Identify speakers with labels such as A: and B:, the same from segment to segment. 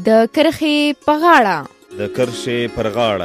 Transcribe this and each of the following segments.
A: د کرښې په غاړه.
B: د کرښې پر غاړه.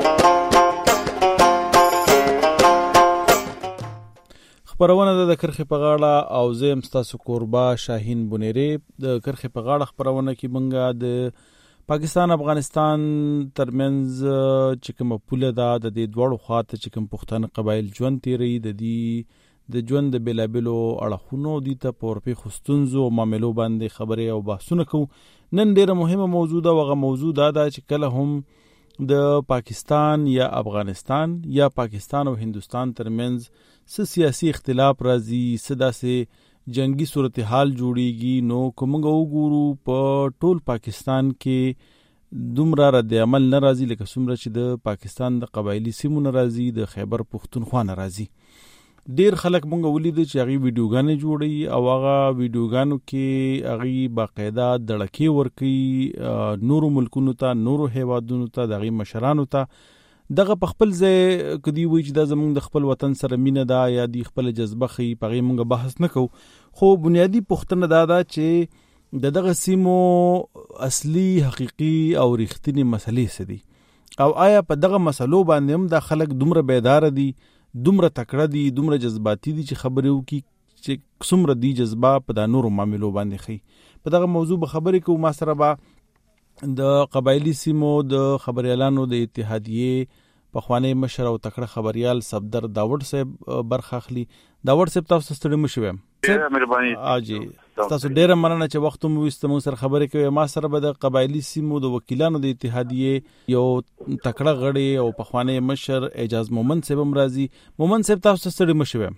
B: خبرونه د کرښې په غاړه او زه یم ستاسو کوربه شاهین بونیری. د کرښې په غاړه خبرونه کې مونږه د پاکستان افغانستان ترمنځ چې کومه پوله ده د دې دواړو خواته چې کوم پښتانه قبایل ژوند تیري د ژوند د بېلابېلو اړخونو دي ته په ورپېښو ستونزو او معاملو باندې خبرې او بحثونه کوو. نن ډېره مهمه موضوع ده. هغه موضوع دا ده چې کله هم د پاکستان یا افغانستان یا پاکستان او هندوستان ترمنځ څه سیاسي اختلاف راځي، څه داسې جنگي صورتحال جوړیږي، نو کومه وګورو په ټول پاکستان کې دومره رد عمل نه راځي لکه څومره چې د پاکستان د قبایلی سیمو نه راځي، د خیبر پښتونخوا نه راځي. ډیر خلک مونږ ولیدل چې هغه ویډیوګانې جوړي او هغه ویډیوګانو کې هغه باقاعده دړکې ورکي نورو ملکونو ته، نورو هیوادونو ته، دغه مشرانو ته. دغه په خپل ځای کدی وی چې د زمونږ د خپل وطن سره مینه ده یا د خپل جذبه خي پغې مونږ بحث نکو، خو بنیادی پوښتنه دا ده چې دغه سیمو اصلي حقيقي او رښتینی مسلې څه دي او آیا په دغه مسلو باندې هم د خلک دومره بیدار دي، دومره تکړه دي، دومره جذباتي دي چې خبرې وکړي چې څومره دي جذبه په د نورو معاملو باندې خي. په دغه موضوع به خبرې کوو. ما سره به د قبایلی سیمو د خبريالانو د اتحادیې پخوانی مشر او تکړه خبريال صفدر داوود صاحب برخه اخلي. داوود صاحب تاسو ستړي مشوم.
C: ډیره مهرباني.
B: اجي تاسو ډیره مننه چې وخت مو وستمو سره خبرې کوي. ما سره به د قبایلی سیمو د وکیلانو د اتحادیې یو تکړه غړي او پخوانی مشر اعجاز مومن صاحب مرضی. مومن صاحب تاسو ستړي مشوم.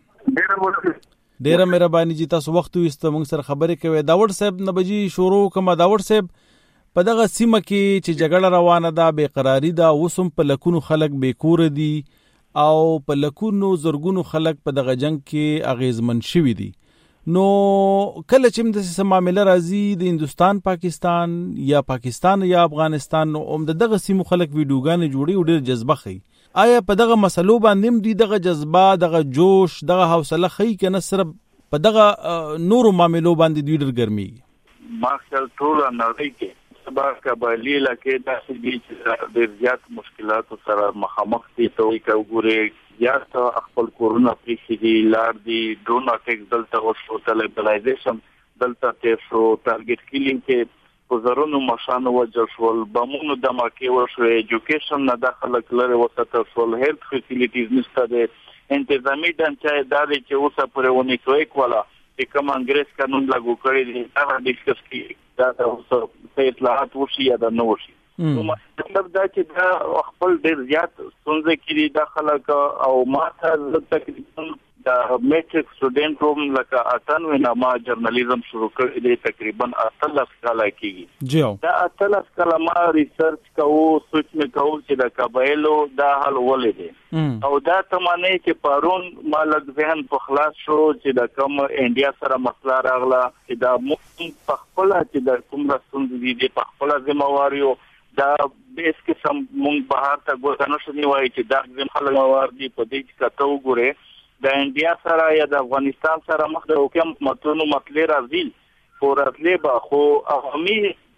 B: ډیره مهرباني چې تاسو وخت وستمو سره خبرې کوي. داوود صاحب نبجی شروع کوم. داوود صاحب په دغه سیمه کې چې جګړه روانه ده، بے قراری ده، وسم په لکونو خلک بے کور دي او په لکونو زرګونو خلک په دغه جنگ کې اغیزمن شوي دي. نو کله چې د معاملې راځي د هندوستان پاکستان یا پاکستان یا افغانستان، نو دغه سیمو خلک ویډیوګانې جوړي او ډېر جذبه خي. آیا په دغه مسلو باندې دوی دغه جذبه، دغه جوش، دغه حوصله خي کنه صرف په دغه نورو معاملو باندې دوی ډېر ګرمي؟
C: ما خپل ټول نړۍ کې سبا قبایلی لکه داسې دي چې د زیات مشکلاتو سره مخامخ دي. ته وګورئ یا خپل کورونا پیښې دي، لار دي، ډرون اټیک دلته وشو، ټلیګلایزیشن دلته تاسو ټارګټ کیلینګ کې وزرونو مشانو وجل شول، بمونو دماکې وشو، ایجوکیشن نه داخله کړل وسته شول، هیلث فیسیلیټیز نشته دي، انتظامی ډانچه داري چې اوسه پرې ونی کوي کولا چې کوم انګریز قانون لاګو کړی دی هغه ډیسکس کی دا اوسه اطلاعات وشي یا دا نو وشي. نو مطلب دا چې دا خپل ډیر زیات څنګه کړي د خلک او ماته تقریبا دا میټریک سټوډنټ روم لکه 98 نامه جرنالیزم شروع کړی دی تقریبا 18 کال کېږي. دا 18 کال ما ریسرچ کوو، سوچ مې کوو چې د قبایلو دا حل ولې دی او دا تمانه چې پرون ما لږ ذهن په خلاص شو چې د کوم انډیا سره مسله راغله چې دا په خپل چې د کوم رسوند دي په خپل ذمہواریو دا بیس کې سم مونږ بهر ته ګوتنه شنی وای چې دا ذمہوار دي په دې کې کتو ګوره د انډیا سره یا د افغانستان سره مخ د حکومت متونو مطلب راځي فوراتلی به خو عوامي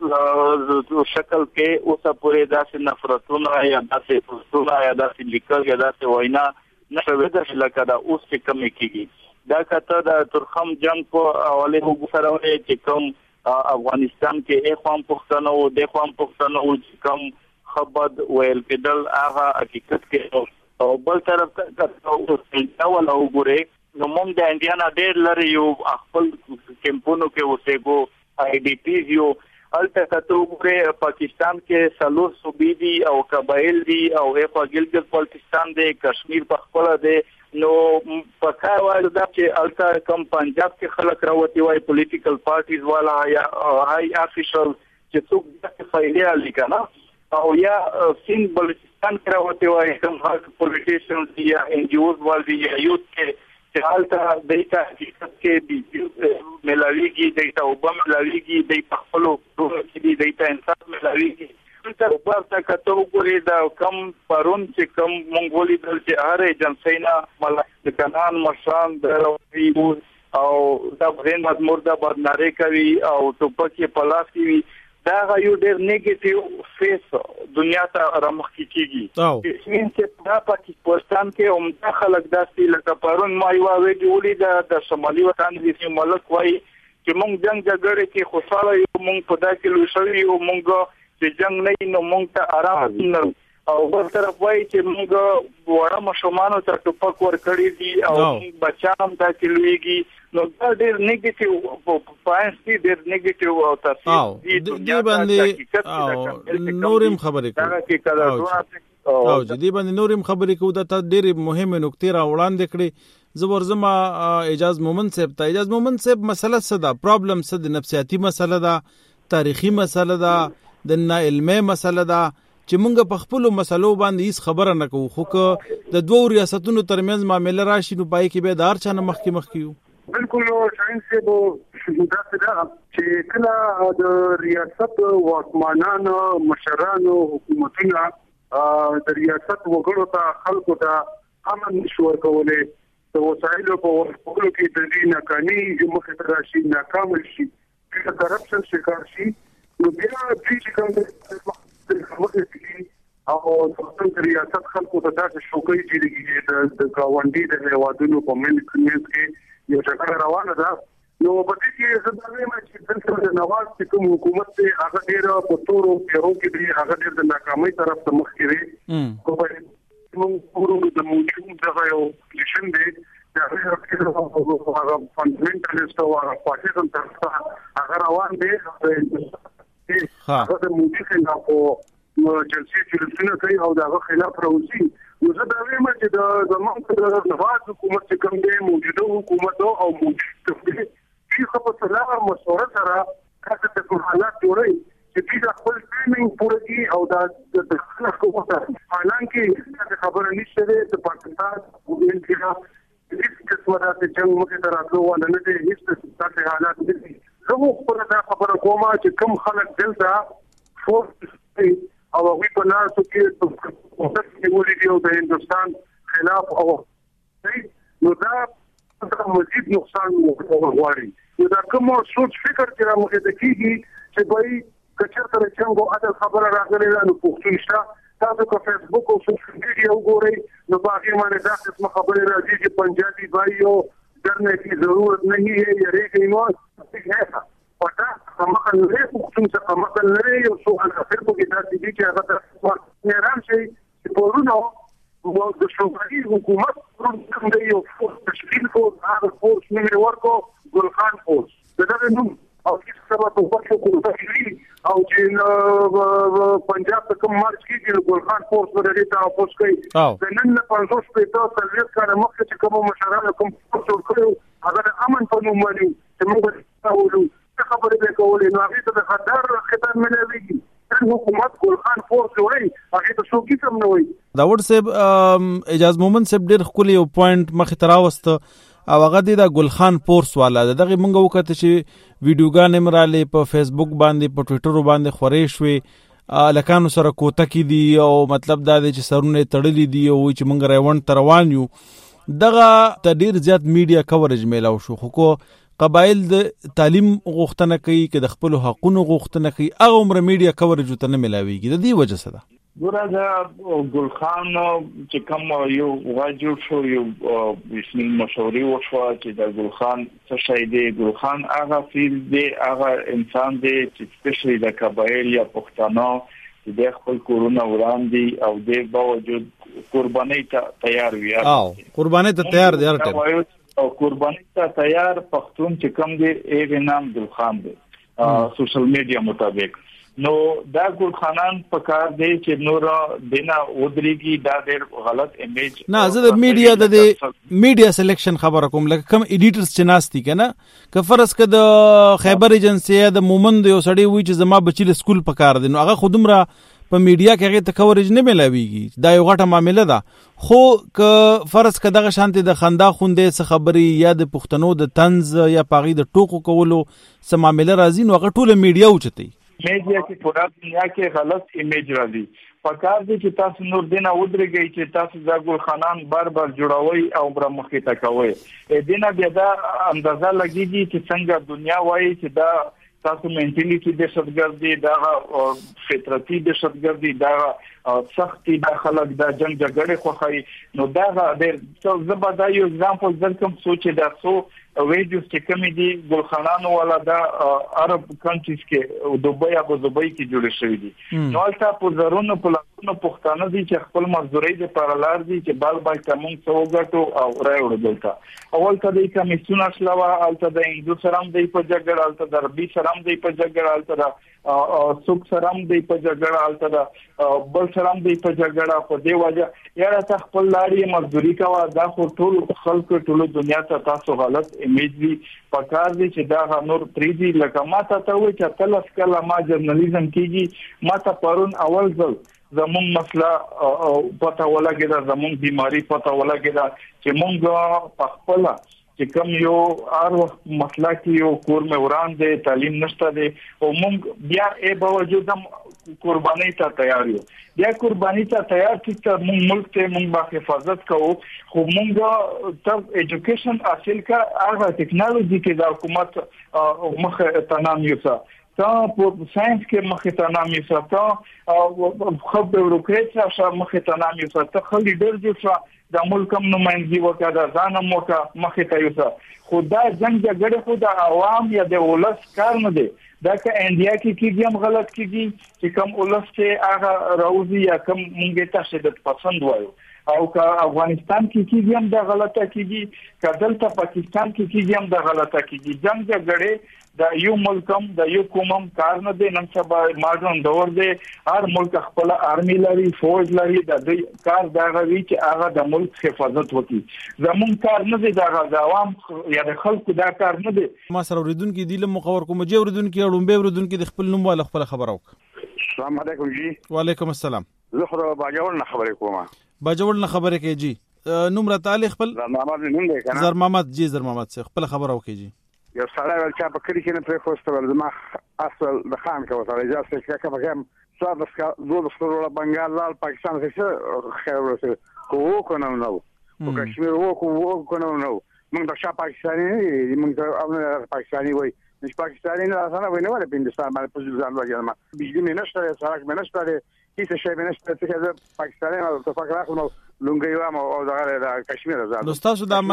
C: شکل کې اوسه پورې داسې نفرتونه یا داسې پوسټونه یا داسې لیکل یا داسې وینا نشوي د لکه دا اوس کې کمی کیږي. دا کته د ترخم جنگ په حواله وګورئ چې کوم افغانستان کې اخوان پښتنو او د اخوان پښتنو چې کوم خبر ویل کېدل هغه حقیقت کې او بل طرف ته اول وګورئ نو موږ د انډیا ډېر لري یو خپل کمپونو کې اوسېګو آی ډی پی یو الته کته وګورئ پاکستان کې سلور صوبې دي او قبایل دي او په ګلګت بلتستان دی، کشمیر په خپل دی. نو په کار وایي دا چې الته کم پنجاب کې خلک راوتی وای پولیټیکل پارټیز والا یا هاي افیشل چې څوک د فایلې لیکنه او یا سین بلوچستان کې راوتی وای کوم پولیټیشن یا ان جی اوز والي یا یوت کې چې الته دایته حقیقت کې دی ملاویږي دایته وبم ملاویږي د خپل ټول کې دی دایته انصاف ملاویږي تر ورته کته وګوري دا کم پرون چې کم مونږولي دل چې هر ایجنسینا ملک کنان مشان دروي او دا برین مزمور دا بدناري کوي او ټوپکې پلاس کوي دا یو ډېر نیگیټیو فیس دنیا ته رامخکې کیږي چې دا پاکستان کې عمده خلک داسې لکه پرون ما یو ویډیو ولید د شمالي وطن د ملک وای چې مونږ جنگ جګړه کې خوشاله یو مونږ په دا کې لوشوي او مونږ چې جنگ نه نو مونږ ته آرام نه او بل طرف وای چې مونږ وړه مشمانو ته ټوپک ور کړی دي او بچام دا کې لویږي نو دا ډېر نیگیټیو پوینټس دي ډېر نیگیټیو او تاثیر
B: دي باندې نورم خبرې کوي او دې باندې نورم خبرې کوي دا ډېر مهمه نکته را وړاندې کړې زبرزما اجاز مومن صاحب مسله څه ده پرابلم څه د نفسیاتي مسله ده تاریخي مسله ده د نا علمي مسله ده چې مونږ په خپل مسلو باندې هیڅ خبره نه کوو خو که د دوه ریاستونو ترمنځ معاملې راشي نو پای کې به دار چانه مخکې
D: بالکل شاهین صاحب دا څه چې کله د ریاست واکمنانو مشرانو حکومتونو د ریاست وګړو ته خلکو ته امن نشو کولای د وسایلو په ورکولو کې د دې ناکامي مخه ته راشي ناکام شي د کرپشن شکار شي نو بیا چې کوم او د ریاست خلکو ته داسې شوکې چې د گاونډي د هیوادونو په منځ کې یو څنګه روانه ده نو په دې کې زموږ چې څنګه د نواز کوم حکومت ته هغه ډېر په تورو پیرو کې دی هغه ډېر د ناکامۍ طرف ته مخ کړي کومه موږ د موجود دغه یو پوزیشن دی دا هغه فاندامنټالیست او هغه پاکستان طرف هغه روان دی هغه د موجود خلاف جلسې جلسونه کوي او دغه خلاف راوځي نو زه دا وایم چې د زمونږ د نواز حکومت چې کوم دی موجوده حکومت او موجود دی چې په سلام مشوره سره کله چې حالات جوړي چې د خپل ټریمینګ پوره او د خلکو په حالانکه خبره نشته د پاکستان وګړي چې هیڅ قسمه د جنگ مخه ته راتلو ونه نه دي هیڅ څه حالات دي زه خپل دا خبره کوم چې کوم خلک دلته فورس او وی په ناسو کې د ولې د هندستان خلاف او نو دا مزید نقصان وغواړي دا کوم سوچ فکر چې موږ د کیږي چې به کچر تر څنګه عدل خبره راغلي نو پوښتنه تاسو په فیسبوک او سوشل میډیا وګورئ نو باقي باندې دا څه خبره راځي چې پنجابي بھائیو ڈرنے کی ضرورت نہیں ہے یہ ریک ایمون ہے پتا مخن لري څنګه مخن لري یو څو اخر په کې د دې چې هغه د نرام شي چې پورونو د شوګي حکومت کوم دی یو تشکیل کو هغه فورس نیمه ورکو ګلخان فورس دا نو او چې سبا ته وخت کو تشکیل او چې پنجاب ته کوم مارچ کیږي ګلخان فورس ورته تاسو کوي د نن په 500 پیټو سرویس کار مخ چې کوم مشرانو کوم فورس ورکړو هغه امن په نوم باندې چې موږ تاسو خبرې به کولې نو هغه ته د خطر خطر ملويږي حکومت ګلخان فورس وایي هغه ته څوک هم نه وایي
B: داوود صاحب اجاز مومن صاحب ډېر خولي یو پوینټ مخ تراوست او هغه د ګلخان فورس والا دغه مونږ وکړه چې ویډیوګان مراله په فیسبوک باندې په ټوئیټر باندې خورې شوې لکانو سره کوته کې دي او مطلب دا دی چې سرونه تړلې دي او چې مونږ روان تروان یو دغه ډېر زیات میډیا کوریج میلاو شو خو قبایل د تعلیم غوښتنه کوي چې د خپل حقوقو غوښتنه کوي هغه عمر میډیا کوریج ته نه ملاويږي د دې وجه څه ده
C: ګورګه ګلخان چې کوم یو واجب شو یو اسمي مشورې وشو چې د ګلخان څه شي دی ګلخان هغه فیل دی هغه انسان دی چې سپیشلی د قبایل یا پښتنو چې د خپل کورونه وړاندې او د باوجود قرباني ته تیار وي
B: قرباني ته تیار دی هر
C: او قرباني ته تیار پښتون چې کوم دی ایغه نام ګلخان دی سوشل میډیا مطابق نو دا ګلخانان په کار دی چې نور دینا ودرېږي دا ډېر غلط امیج
B: نه زه د میډیا د میډیا سلیکشن خبره کوم لکه کم ایډیټرز چې ناشتي کنه که فرض کړه د خیبر ایجنسی د مومند یو سړی وی چې زما بچی له سکول په کار دی نو هغه خودمره په میډیا کې هغه ته کوریج نه ملاويږي دا یو غټه معاملې ده خو که فرض کړه دغه شانتي د خندا خوندې څه خبري یا د پښتنو د طنز یا پاغي د ټوکو کولو څه معاملې راځي نو هغه ټول میډیا اوچتي
C: میډیا کې پورا دنیا کې غلط ایمیج راځي پکار دي چې تاسو نور دینه ودرېږئ چې تاسو د ګلخانان بار جوړوي او بر مخې ته کوي دینه بیا دا اندازه لګیږي چې څنګه دنیا وایي چې دا تاسو منټالیټي دهشتګردي دا فطرتي دهشتګردي دا سختي د خلک د جنگ جګړې خوخي نو دا د زبدا یو اگزامپل درکم سوچ دا سو ویډیوز چې کوم دي ګلخانانو ولا د عرب کنټریز کې دوبۍ ابو ظبي کې جوړ شوی دي نو البته په زرونو په لاسونو پښتانه دي چې خپل مزدوري د پرلار دي چې بال بال کوم څو غټو او راوړل دلته اول ته د کمیسیون اسلوه البته د هندو سره د په جګړه البته د عربي سره د په جګړه البته سوق سره د په جګړه البته بل سره د په جګړه په دی وجه یا ته خپل لاري مزدوري کوا دا خو ټول خلک ټول دنیا ته تاسو غلط امیج دي پکار دي چې دا نور پریدي لکه ماته ته وي چې تلس کله ما جرنالیزم کیږي ماته پرون اول ځل زمون مسله پته ولګیدا زمون بیماری پته ولګیدا چې مونږ په خپل چې کوم یو ارو مسله کې یو کور مې وران دي تعلیم نشته دي او مونږ بیا به باوجود قرباني ته تیار یو بیا قرباني ته تیار چې مونږ ملک ته مونږ با حفاظت کوو خو مونږ ته ایجوکیشن حاصل کا هغه ټیکنالوژي کې د حکومت مخ تنام یو تا په ساينس کې مخه تنام یو تا خو به ورکړې چې مخه تنام یو تا خو لیډر جو د ملکم نمائندګي وکړه د ځانم وکړه مخه ته یو خدا جنگ جګړه خو د عوام یا د ولس کار نه دی دا که انډیا کې کیږي هم غلط کیږي چې کوم ولس چې هغه راوځي یا کوم مونږ ته شدت پسند وایو او که افغانستان کې کیږي هم د غلطه کیږي که دلته پاکستان کې کیږي هم د غلطه کیږي جنگ جګړه د یو ملکم د یو کومم کار نه دی نن سبا ماډرن دور دی هر ملک خپل آرمي لري فوج لري د دې کار دا غوي چې هغه د ملک حفاظت وکړي زمون کار نه دی د عوام یا د خلکو دا کار نه دی
B: ما سره اوریدونکو دی له مخور کوم چې اوریدونکو اړومبه اوریدونکو د خپل نوم ولا خپل خبر اوک
E: السلام علیکم جی
B: وعلیکم السلام
E: زه خو باجوړ نه خبرې کوم
B: باجوړ نه خبرې کوي جی نوم را تعالی خپل
E: محمد نوم دی کنه
B: زر محمد جی زر محمد څخه خپل خبر اوکي جی
E: یو سړی ول چې په کلی کې نه پرې خوستول زما اصل د خان کې وته اجازه چې کوم څه د زو د سره بنگال لال پاکستان څخه خیر ورسره کوو کنه نو په کشمیر وو کنه نو موږ د شاه پاکستاني موږ د پاکستاني وای نش پاکستاني نه اسانه ویني ولا هندستان باندې په ځان وګورم بجلی مې نشته سړک مې نشته هیڅ شی مې نشته چې پاکستاني او تفکر راخلو لونګي او د کشمیر آزاد
B: نو تاسو د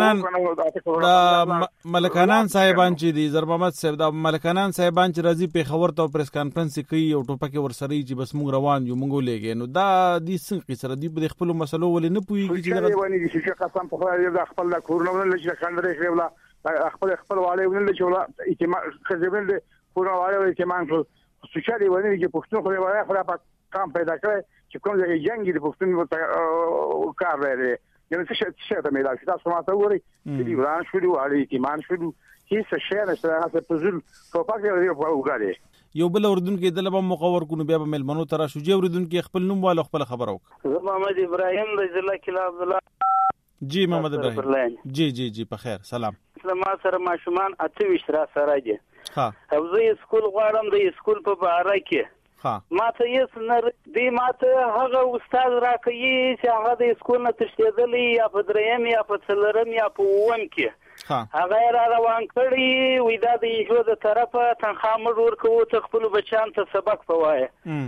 B: ملکانان صاحبان چې دي زر محمد صاحب د ملکانان صاحبان چې راځي په خبر ته پریس کانفرنس کوي او ټوپک ورسري چې بس موږ روان یو موږ لګي نو دا د څنګه سره دی په خپل مسلو ولې نه پوي چې
E: دا ونی چې قسم په خدای د خپل کورونه لږه کاندري خپل والے ولې چې ولا اعتماد خزبل کورونه والے اعتماد سوچالي ونی چې پښتون خو وایي خو په کام پیدا کړ چې کوم ځای جنگي د پښتون کار لري یعنی څه ته مې دا تاسو ماته وګورئ چې وران شو علي اعتماد شو هیڅ شی نشته هغه په ځل ټوپک دی وګورئ
B: یو بل اردوونکو د لبا مقور کو نو بیا به ملمنو تر شو جې اردوونکو خپل نوم والا خپل خبر اوک
F: محمد ابراهيم د ضلع کلا عبد الله
B: جی محمد ابراهيم جی په خیر سلام
F: ما سره ماشومان 28 را سره دي
B: ها
F: او زه سکول غواړم د سکول په باره کې ما ته یې نر دی ما ته هغه استاد راکوي چې هغه د سکول نه تشدیدلی یا په دریم یا په څلورم یا په اووم کې هغه را روان کړی وې دا د یو د طرفه تنخواه مړ ورکوو ته خپل بچان ته سبق پوایي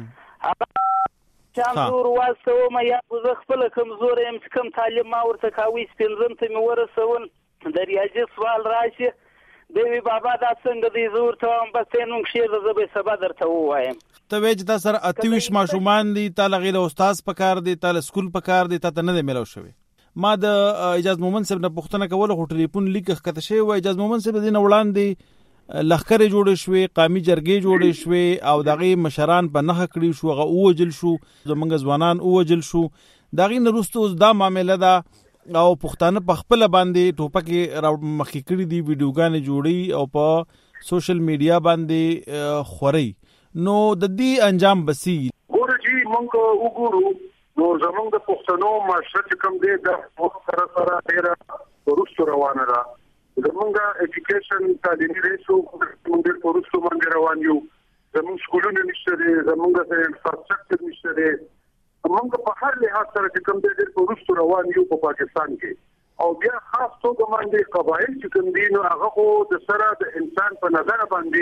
F: چان زور واسو ما یا زه خپل کمزور يم چې کوم تعلیم ما ورته کاوي سپینځم ته مې ورسون د ریاضي سوال راشي دوی بابا دا څنګه دی زور ته هم بس نو خیر زه به سبا درته وایم
B: ته وې دا سره 28 ماشومان دي تعالی غیر استاد پکار دي تعالی سکول پکار دي ته نه ملو شوی ما د اجازه مومن صاحب نه پښتنه کوله هو ټلیفون لیک کته شی و اجازه مومن صاحب دین وړاندې لخر جوړ شوی قومي جرګې جوړ شوی او دغه مشران په نخ کړی شو غو وجل شو زمونږ ځوانان وجل شو دغه نرستو دا معاملې دا او پښتانه په خپل باندې ټوپکې مخکې کړي دي ویډیوګانې جوړي او په سوشل میډیا باندې خوري نو د دې انجام بسی
D: ګورجی مونږ وګورو نو زمونږ د پښتنو معاشره کوم دی د سره ډیره ورستو روانه ده زمونږ اډوکیشن تعلیمي ریسو موږ په ورستو باندې روان یو زمونږ سکولونه نشته دي زمونږ انفراستراکچر نشته دي موږ په هر لحاظ سره چې کوم دې په ورستو روان یو په پاکستان کې او بیا خاص توګه باندې قبایل چې کوم دي نو هغه خو د سره د انسان په نظر باندې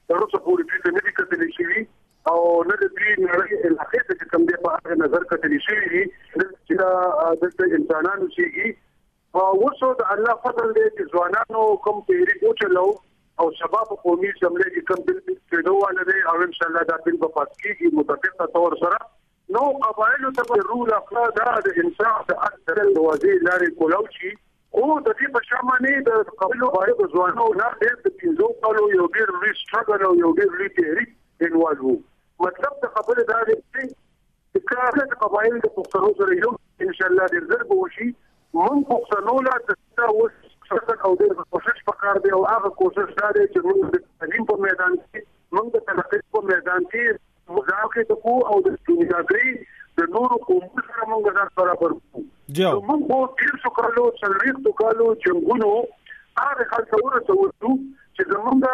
D: تر اوسه پورې دې نه دي کتلې شوي او نه د دې نړۍ علاقې ته کوم دی په هغه نظر کتلې شوي چې د انسانانو شيږي وڅو د الله فضل دې چې ځوانانو کوم تحریک وچلو او شباب قومي جملې کې کوم بل کېدو ولري او ان شاء الله دا بل په پاس کېږي متفق تور سره نو قبایلو ته رول افراد د انسان د اکثر وزیر لاري کولوچي او د دې په شامنې د قبایلو باندې ځوانانو نه د 15 کالو یو ډېر ریسټرګل او یو ډېر ریټری انوالو مطلب د خبره دا دی چې کله د قبایلو د پښتنو سره یو ان شاء الله د ضرب وشي من پښتنو لا د اوس څنګه او د کوشش وکړ دی او هغه کوشش دا دی چې موږ د تعلیم په میدان کې موږ د تلقین په میدان کې مذاکره کو او د دنیاګۍ د نورو قومونو سره موږ ځان برابر کوو موږ په تیر څو کالو څلويختو کالو جنگونو هغه خلک ورته وځو چې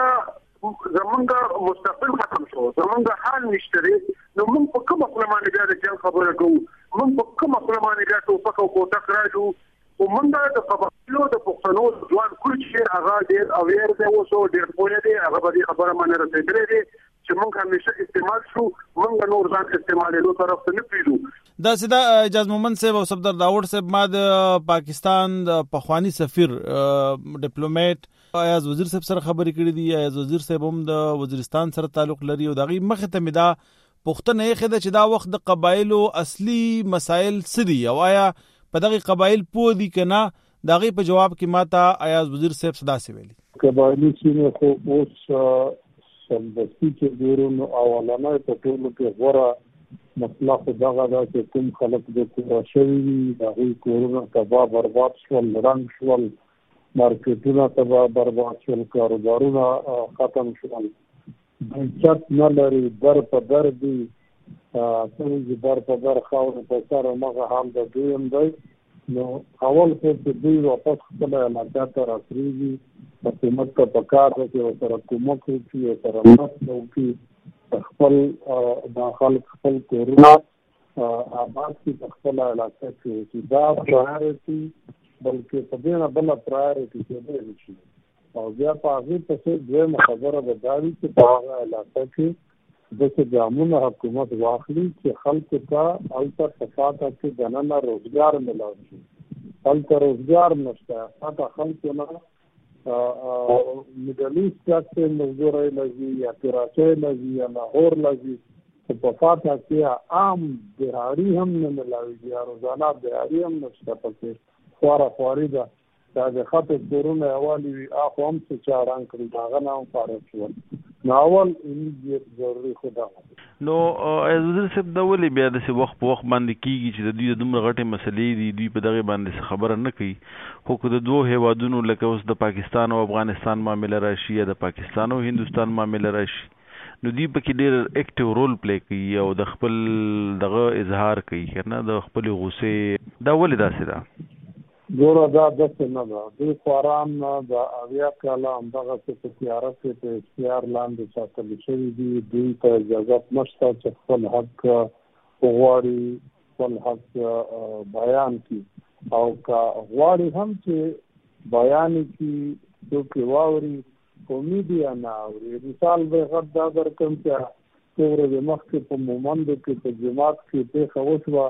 D: زمونږ مستقبل ختم شو زمونږ حال نشته نو موږ په کومه خپلمانه بیا د جنگ خبره کوو موږ په کومه خپلمانه بیا ټوپک او کوټک راځو ومنګه د قبایلو د پښتنو ځوان کول چې هغه ډېر اویر دی اوسو ډېر پوهه دی هغه به خبره باندې رسېدلې دي چې موږ همیشه استعمال شو موږ نور ځان استعمالولو طرف ته نه پیډو
B: دا سیدا اجاز مومن صاحب او صفدر داوود صاحب ما د پاکستان د پخوانی سفیر ډیپلوماټ ایاز وزیر صاحب سره خبرې کړې دي ایاز وزیر صاحب هم د وزیرستان سره تعلق لري او دغه مخه ته مدا پښتنه یې خده چې دا وخت د قبایلو اصلي مسائل سدي او آیا په دغه قبایل پوه دي کنه دغه په جواب کې ماته ایاز وزیر صاحب صدا سي ویلي
G: قبایلی چې خو اوس سمدستي چې ګورو اولانه په ټولو کې غوړه مسله خو دغه دا چې کوم خلک د کور شوي دغه کورونه تباہ برباد شول رنګ شول مارکیټونه تباہ برباد شول کاروبارونه ختم شول چت نه لري در په در دي څنګه در په در خاور په سره مغه حال د دویم دی نو اول خو چې دوی واپس خپل علاقه ته راځي په قیمت ته پکار دی چې سره کومک کوي سره مسو کوي خپل داخل خپل کورونه آباد کی خپل علاقه کې دا پرایورټي بلکې په دې نه بل پرایورټي کې دی شي او بیا په هغه څه دوه خبره به داري چې په هغه علاقه کې د جامونه حکومت واخلي چې خلکو ته البته صفات کې دننه روزګار ملایي شي خلک روزګار نشته حتی خلکو نه مدلي څخه مزدوري لږی یا کراچۍ لږی یا لاهور لږی په فاته کې عام بهاري هم نه ملایي یا روزانه بهاري هم نشته پکې خوري ده دا د خط کورونه حوالی اخو هم څه چاران کړی دا غنه هم فارغ شو ناول ایمیډیټ ضروري خدا
H: نو وزیر صاحب دا ولې بیا د څه وخت په وخت باندې کیږي چې د دوی د دومره غټې مسلې دي دوی په دغه باندې خبره نه کوي خو که د دوه هیوادونو لکه اوس د پاکستان او افغانستان معاملې راشي یا د پاکستان او هندوستان معاملې راشي نو دوی پکې ډېر اکټیو رول پلی کوي او د خپل دغه اظهار کوي کنه د خپل غوسې دا ولې داسې ده
G: ګوره دا داسې نه ده دوی خواران د اویا کاله همدغه څه په تیاره کې په اختیار لاندې ساتل شوي دي دوی ته اجازه نشته چې خپل حق وغواړي خپل حق بیان کړي او که غواړي هم چې بیان کړي څوک واوري خو میډیا نه اوري مثال به غږ دا درکړم چې څو ورځې مخکې په مومندو کې په جماعت کې پېښه وشوه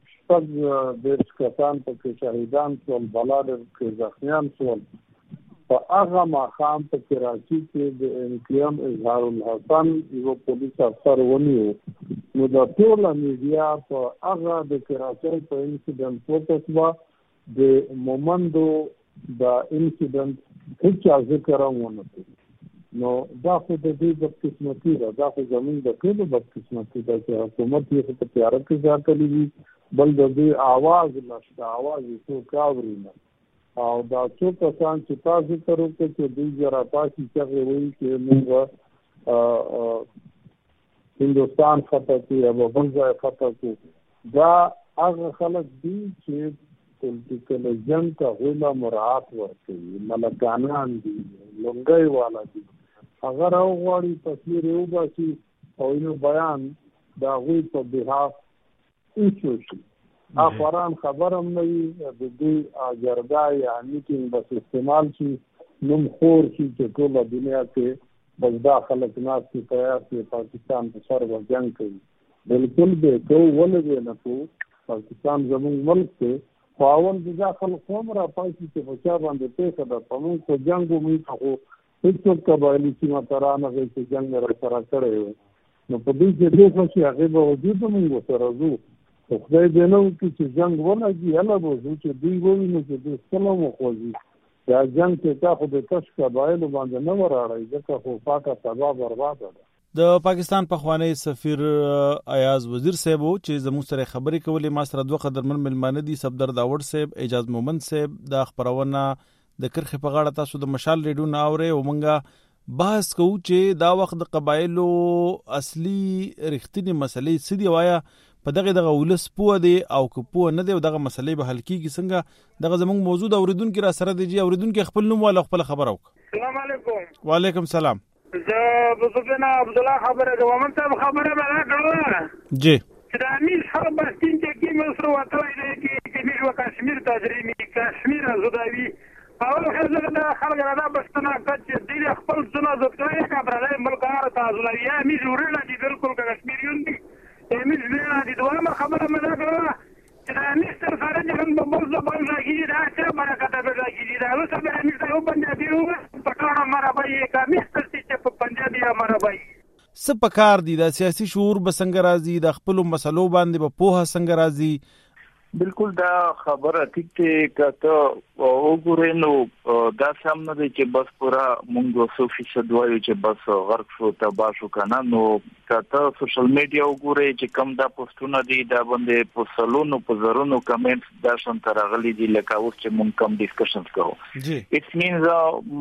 G: د کسان په شهیدان شول بلاد کې زخمیان شول په هغه مقام په کراچي کې د انقلاب اظهار الحسن یو پولیس افسر ونیو نو د ټول میډیا په هغه د کراچي په انسیډنټ فوکس د مومندو د انسیډنټ هیڅ ذکر ونه کړ نو دا خو د دې د قسمتي دا خو زمين د ټولو د قسمتي د حکومت یې په تیار کې ځاتلې وي بل د دې आवाज نشته आवाज یې کاوري نه او دا څو کسان چې تاسو ته وروته چې دوی راپاسي چې وایي چې موږ هندوستان خطا کې او بل ځای خطا کې دا هغه خلک دي چې پولیټیکل ایجنټ ته غوښه مراعات ورکوي ملکانان دي لونګي والا دي هغه راوغواړي تصویر یو باسي او یو بیان دا غوي په بهاف ایشو شي افران خبرم نه وي د دې اجردا یا میټینګ بس استعمال شي نوم خور شي چې ټول دنیا کې بس دا خلک ناس کې تیار چې پاکستان په سر و جنگ کوي. بالکل به کو ولې نه کو پاکستان زموږ ملک ته خواون دا خلک هم را پاتې چې په چا باندې پیسه ده په موږ کو جنگ موږ خو هیڅ قبایلی سیمه ترانه چې جنگ را سره کړی نو په دې کې دوه څه هغه به وجود موږ سره زو خدای دې نو چې جنگ ولګي هله به چې دوی وویني چې د سلام خوځي دا جنگ ته تا خو د تش قبایل باندې نه وراړي ځکه خو پاکه تباہ برباد ده.
B: د پاکستان پخوانی سفیر ایاز وزیر صاحب چې زموږ سره خبرې کولې ما سره دوه قدرمن ملمانه دي صفدر داوود صاحب اعجاز مومند صاحب د خبرونه د کرخې په غاړه تاسو د مشال ریډیو نه اورئ او مونږه بحث کوو چې دا وخت د قبایلو اصلي رښتینی مسلې څه دي وایا په دغه ولس پوه دی او که پوه نه دی او دغه مسلې به حل کیږي څنګه دغه زموږ موضوع د اوریدونکو را سره دی اوریدونکو خپل نوم ولا خپل خبر وک.
I: السلام علیکم.
B: وعلیکم السلام.
I: زه بزرګنا عبد الله خبره کوم ته خبره به راکړه
B: جی
I: چې د امیر صاحب باندې چې مصر وته دی چې موږ کشمیر تجربه کشمیر زداوی اول خزر دا خلق را بستنا کچ دی خپل ځنه زکای کبرای ملکار تازولیا می جوړه دي بالکل کشمیریون دي می جوړه دي دوه خبره مده کړه چې دا مستر فرج هم په بل ځای کې دا چې برکت به راځي دا اوس به امیر ته پنجابي و پټاړه مرابای کا مستر چې په پنجابي مرابای
B: څه پکار دي د سیاسي شعور بسنګ راځي د خپل مسلو باندې په پوهه څنګه راځي.
C: بالکل دا خبره ټیک ته کته وګورئ نو دا سم نه دی چې بس پورا مونږ 100% وایو چې بس غرق شو تباہ شو کنه نو کته سوشل میډیا وګورئ چې کم دا پوسټونه دي دا باندې په سلونو په زرونو کمنټس دا شون ترغلي دي لکه اوس چې مونږ کم ډیسکشنز کوو جی اټ مینز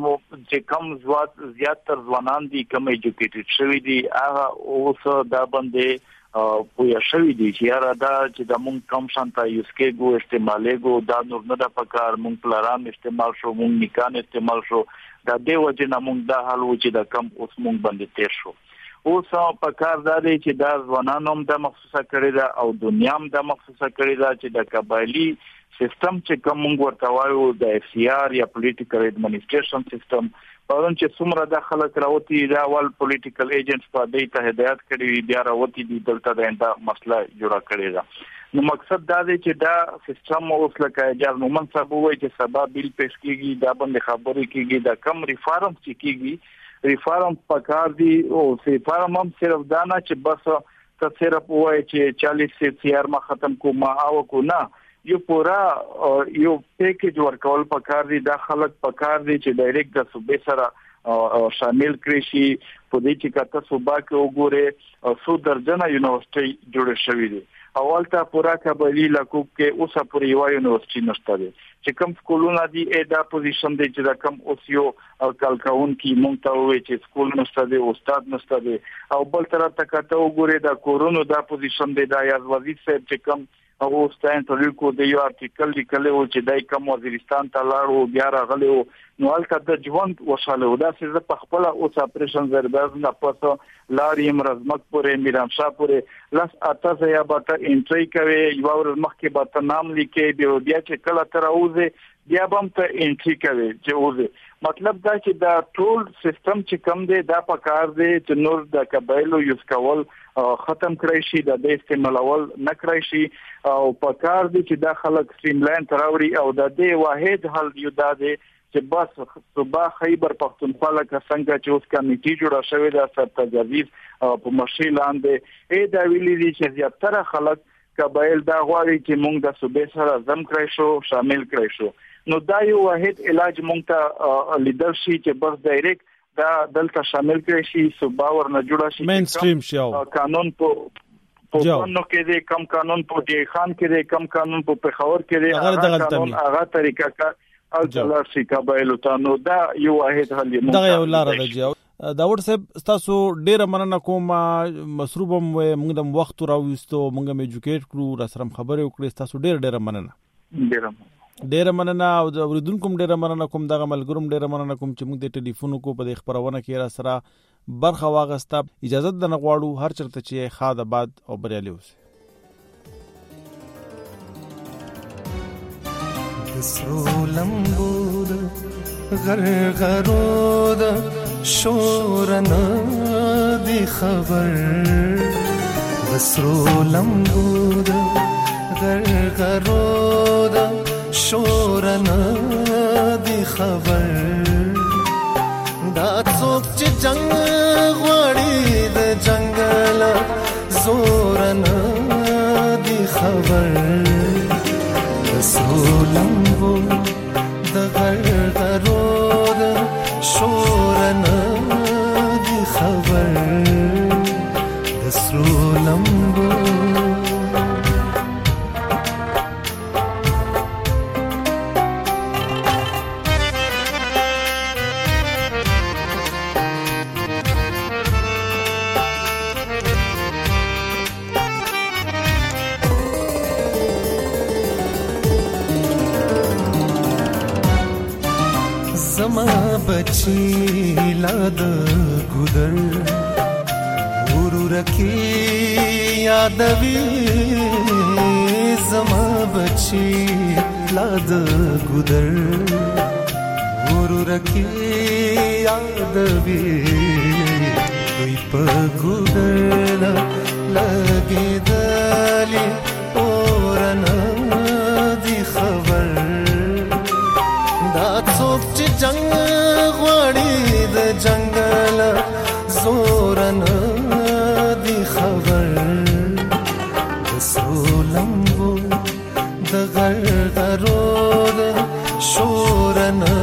C: چې کم زیاتره ځوانان دي کم ایجوکیټډ شوی دي هغه اوس دا باندې پویا شوی دی چې یاره دا چې د مونږ کم شانته یوز کېږو استعمالېږو دا نور نه د پکار مونږ پلاران استعمال شو مونږ نکان استعمال شو دا دی وجه نه مونږ دا حال و چې د کم اوس مونږ باندې تیر شو اوس پکار دا دی چې دا ځوانانو هم د مخصوصه کړی دا او دنیا هم د مخصوصه کړی دا چې د قبایلی سیستم چې کوم مونږ ورته وایو د اف سی آر یا پولیټیکل ایڈمنسټریشن سیستم پرون چې څومره د خلک راوتی دا ول پولیټیکل ایجنټس په دې ته هدایت کړی بیا راوتی دي دلته د انده مسله جوړه کړی دا نو مقصد دا دی چې دا سیستم اوس لکه اجازه مومن صاحب وایي چې سبا بیل پیش کیږي دا باندې خبرې کیږي دا کم ریفارم چې کیږي ریفارم پکار دی او ریفارم هم صرف دا نه چې بس ته صرف وایي چې 40 سی آر ما ختم کو ما او کو نه یو پورا یو پیکیج ورکول پکار دي دا خلک پکار دي چې ډایرکټ د صوبې سره شامل کړي شي په دې چې کته صوبا کې وګوره څو درجنه یونیورسيټي جوړ شوې دي اول ته پورا قبایلی لکو کې اوسه پورې یو یونیورسيټي نشته دي چې کوم سکولونه دي دا پوزیشن دی چې دا کوم اوس یو کالکاون کې مونږ ته وایي چې سکول نشته دي استاد نشته دي او بل طرف ته کته وګوره دا کورونو دا پوزیشن دی دا یا وزیر صاحب چې کوم او ستاین تلکو د یو ارتیکل لیکلو چې دای کوم وزیرستان ته لاړو بیا راغلی نو البته د ژوند وشاله دا چې په خپل اوس اپریشن زرداز نه پسو لاري مرزمک پورې میران شاه پورې لاس اته یا باته انټری کوي یو ور مخکې باته نام لیکي بیا چې کله تر اوځي بیا هم ته انټری کوي چې اوځي مطلب دا چې دا ټول سیستم چې کم دی دا پکار دی چې نور د قبایلو یوز کول ختم کړی شي د استعمالول نه کړی شي او پکار دی چې دا خلک سټریملاین تراوري او د دې واحد حل یو دا دی چې بس صوبا خیبر پختونخوا لکه څنګه چې اوس کمیټي جوړه شوې ده سر تجاویز په مشي لاندې دا ویلي دي چې زیاتره خلک قبایل دا غواړي چې موږ د صوبې سره ضم کړی شو شامل کړی شو نو دا یو واحد علاج موږ ته لیدل شي چې بس ډایرکټ دا دلته شامل کړی شي صوبا ورنه جوړه شي
B: مین سټریم شي
C: قانون په قانون کې دی کم قانون په دی خان کې دی کم قانون په پېښور کې دی هغه طریقه کا او جلار شي قبایل ته نو دا یو واحد حل دی
B: دا یو لار دی داوود صاحب تاسو ډیر مننه کوم مسروبم موږ د وخت راوستو موږ میجوکیټ کړو را سره خبرې وکړې تاسو ډیر مننه ډیر مننه او د اوریدونکو ډیر مننه کوم دغه ملګروم ډیر مننه کوم چې موږ د ټلیفون کو په خبرونه کې را سره برخه واغسته اجازه د نغواړو هر چرته چې خاد آباد او بریالي اوسه
J: سرو لمبود غرغرود شور نه دی خبر وسرو لمبو دا غرغرو دا شور نه دی خبر دا څوک چې جنگ غواړي د جنگل زور نه دی خبر وسرو لمبو دا غرغرو دا شور نه دی خبر دسرو لمبو زما بچی لاد ګودر ورور کی یادوي زما بچی لاد ګودر ورور کی یادوي دوی په ګودر لګي دلی اورن دی خبر دا څوک چې جنگ غواړي د جنگل زور نه دی خبر وسرو لمبو د غرغرو د شور نه